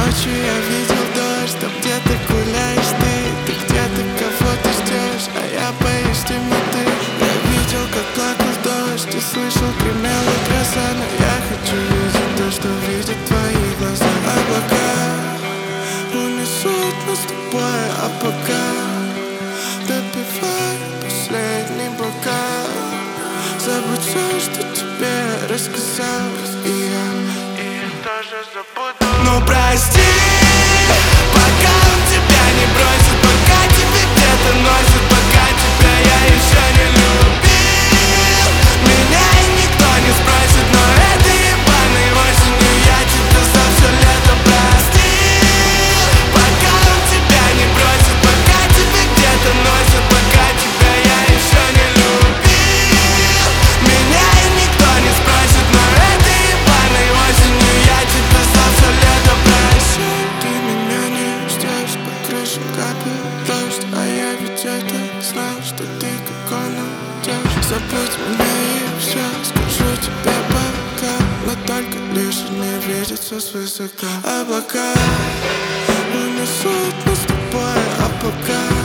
Ночью я видел дождь, там где ты гуляешь ты где-то кого-то ждешь, а я боюсь темноты. Я видел, как плакал дождь и слышал, гремела гроза, но я хочу видеть то, что видят твои глаза. Облака унесут нас с тобой, а пока допивай последний бокал. Забудь все, что тебе рассказал, и я тоже забуду. Ну прости, пока он тебя не бросит, пока тебя где-то носит, пока тебя я еще не любил. Меня и никто не спросит, но этой ебаной осенью я тебя за все лето простил. Пока он тебя не бросит, пока тебя где-то носит, пока тебя я еще не любил. Меня и никто не спросит, но этой ебаной осенью я тебя за все лето прощу. Ты меня не ждешь, по крыше капает дождь, а я ведь это знал, что ты как он уйдешь. Забудь меня и все, скажу тебе пока, но только лишь не видится свысока. Облака унесут нас с тобой, а пока